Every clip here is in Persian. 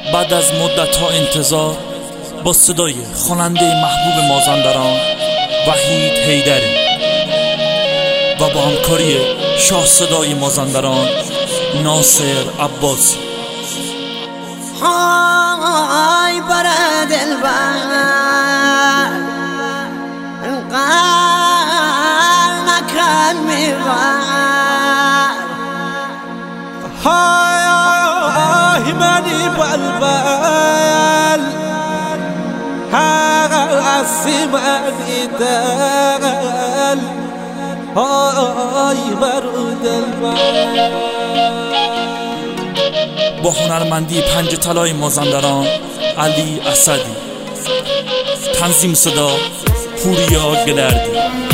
بعد از مدت‌ها انتظار با صدای خواننده محبوب مازندران وحید حیدری و با همکاری شاه صدای مازندران ناصر عباسی. های بر دلبر انقدر نکن میبر، های منی بلبل هستی منی دل، های برو دلبر. با هنرمندی پنج طلای مازندران علی اسدی، تنظیم صدا پوریا گلردی.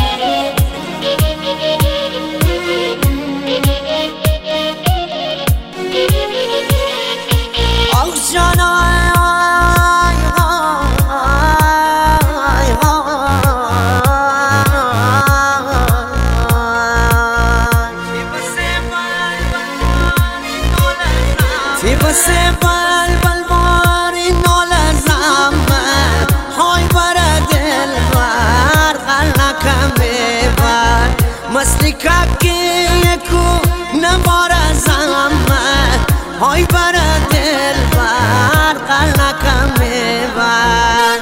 واسه بلبل باری نالزم های بر دلبر قلقم ببر مسلی کبکی یکو نبارزم های بر دلبر قلقم ببر.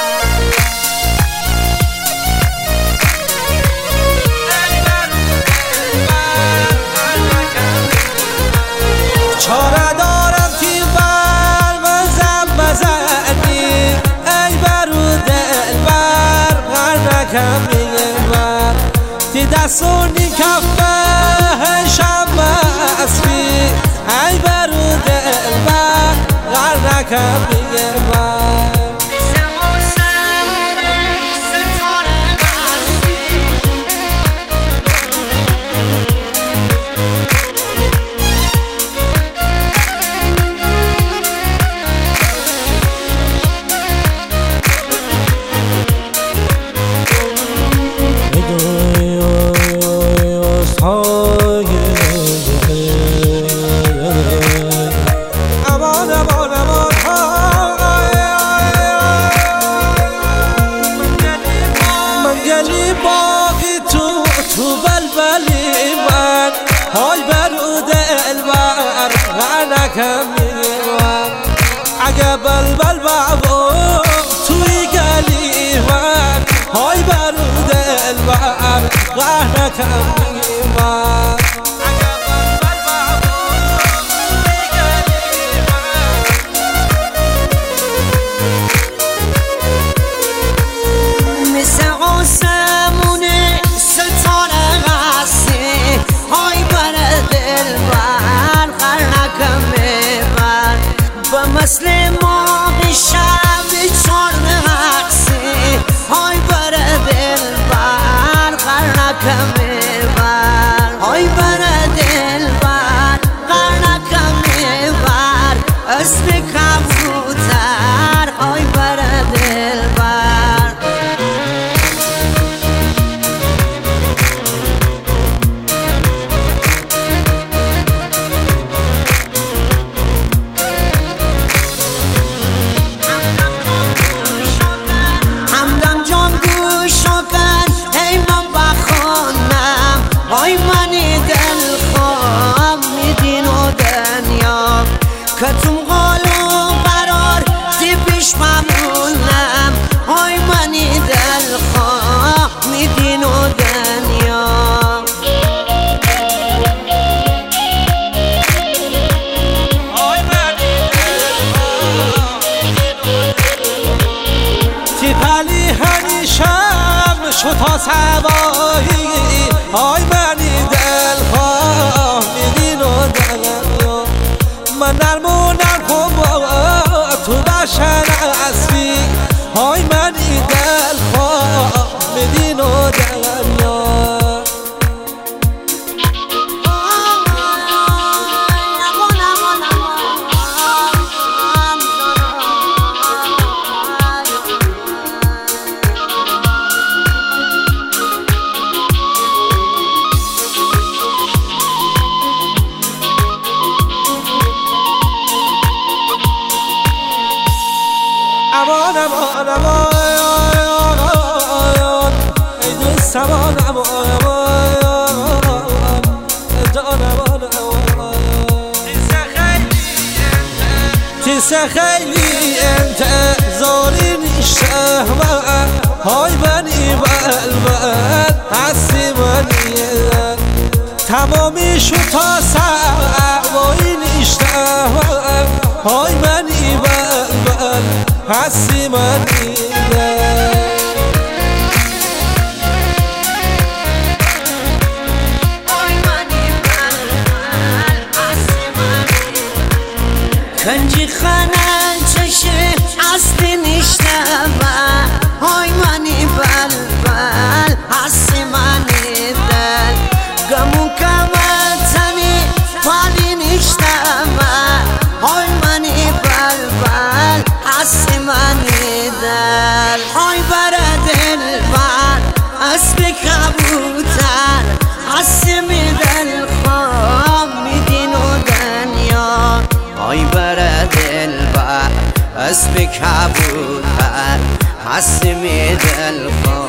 چاره دارم که بر مزم بزنی ای برو دلبر قرنکم میبر، تی دستونی کفه شب اسبی ای برو دلبر قرنکم میبر. تو بلبلی من های برو دلبر قرنکم میبر، اگه بلبل بابا توی گلی من های برو دلبر قرنکم میبر. مثل ما به شب چار رقصی های بر دلبر قرنکم میبر، های بر دلبر قرنکم میبر، اسم کبوتر های بر دلبر. های منی دلخواه میدین و دنیا کتون قالو قرار دی پیش ممنونم، های منی دلخواه میدین و دنیا. تی پلی همیشم شو تا سوایی های منی دلخواه میدین و دنیا، من نرمونم خوب تو بشن اسبی های منی دلخواه میدین و دنیا. ای دوستمان تیسه خیلی انتظاری نیشته های منی بلبل هستی منی تمامی شو تا سوایی نیشته های منی بلبل هستی منی کنجی خانن چشه اصلی نشتبه های منی بلبل هستی منی دل گمون کمتنی پالی نشتبه های منی بلبل هستی منی دل های بر دل بر اسب کبوتر هستی می دل خواب میدین و دنیا ای بر دل بر اسب کبوتر هستی می دل خواه